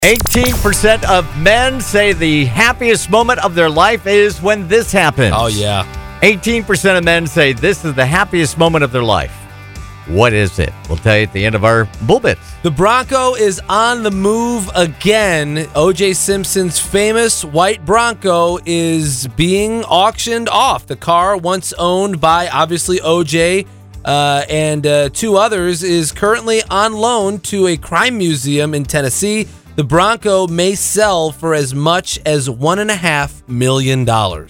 18% of men say the happiest moment of their life is when this happens. Oh, yeah. 18% of men say this is the happiest moment of their life. What is it? We'll tell you at the end of our Bull Bits. The Bronco is on the move again. O.J. Simpson's famous white Bronco is being auctioned off. The car, once owned by, obviously, O.J. and two others, is currently on loan to a crime museum in Tennessee. The Bronco may sell for as much as $1.5 million.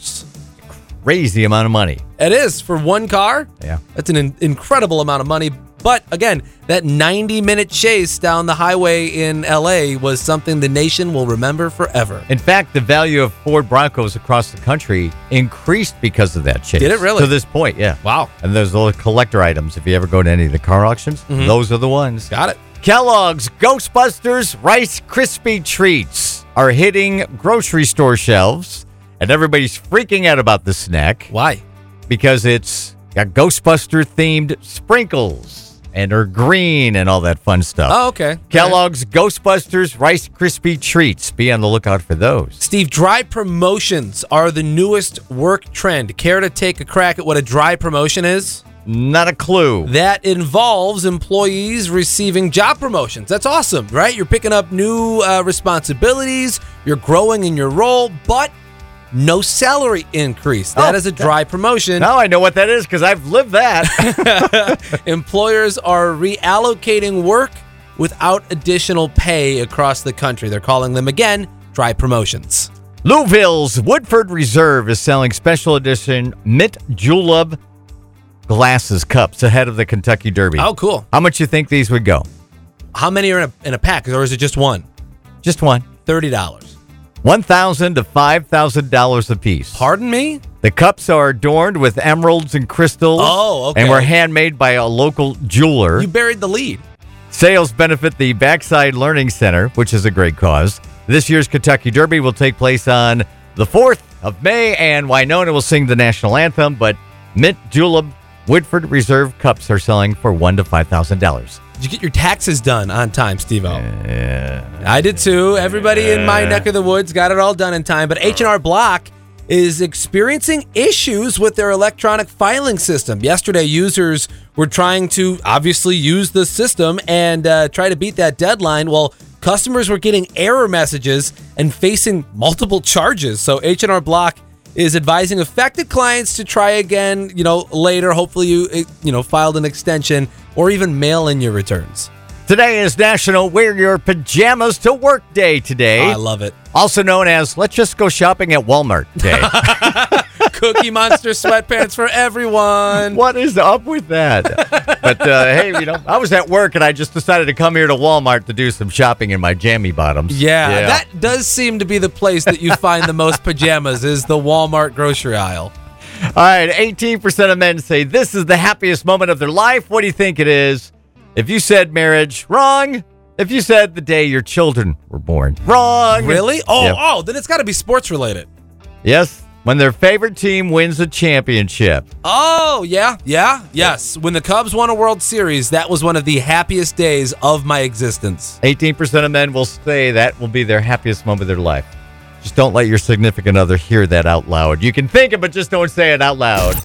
Crazy amount of money. It is for one car. Yeah. That's an incredible amount of money. But again, that 90-minute chase down the highway in L.A. was something the nation will remember forever. In fact, the value of Ford Broncos across the country increased because of that chase. Did it really? To this point, yeah. Wow. And those little collector items, if you ever go to any of the car auctions, those are the ones. Got it. Kellogg's Ghostbusters Rice Krispie Treats are hitting grocery store shelves, and everybody's freaking out about the snack. Why? Because it's got Ghostbuster-themed sprinkles and are green and all that fun stuff. Oh, okay. Kellogg's Ghostbusters Rice Krispie Treats. Be on the lookout for those. Steve, dry promotions are the newest work trend. Care to take a crack at what a dry promotion is? Not a clue. That involves employees receiving job promotions. That's awesome, right? You're picking up new responsibilities. You're growing in your role, but no salary increase. That is a dry promotion. Now I know what that is because I've lived that. Employers are reallocating work without additional pay across the country. They're calling them, again, dry promotions. Louisville's Woodford Reserve is selling special edition mint julep glasses cups ahead of the Kentucky Derby. Oh, cool. How much you think these would go? How many are in a pack, or is it just one? Just one. $30. $1,000 to $5,000 a piece. Pardon me? The cups are adorned with emeralds and crystals. Oh, okay. And were handmade by a local jeweler. You buried the lead. Sales benefit the Backside Learning Center, which is a great cause. This year's Kentucky Derby will take place on the 4th of May, and Winona will sing the national anthem, but mint julep Woodford Reserve cups are selling for $1,000 to $5,000. Did you get your taxes done on time, Steve-O? I did too. Everybody in my neck of the woods got it all done in time, but H&R Block is experiencing issues with their electronic filing system. Yesterday, users were trying to obviously use the system and try to beat that deadline. Well, customers were getting error messages and facing multiple charges. So H&R Block is advising affected clients to try again, later. Hopefully you filed an extension or even mail in your returns. Today is National Wear Your Pajamas to Work Day today. I love it. Also known as Let's Just Go Shopping at Walmart Day. Cookie Monster sweatpants for everyone. What is up with that? But hey, I was at work and I just decided to come here to Walmart to do some shopping in my jammy bottoms. Yeah, that does seem to be the place that you find the most pajamas, is the Walmart grocery aisle. All right, 18% of men say this is the happiest moment of their life. What do you think it is? If you said marriage, wrong. If you said the day your children were born, wrong. Really? Then it's got to be sports related. Yes, when their favorite team wins a championship. Oh, yes. When the Cubs won a World Series, that was one of the happiest days of my existence. 18% of men will say that will be their happiest moment of their life. Just don't let your significant other hear that out loud. You can think it, but just don't say it out loud.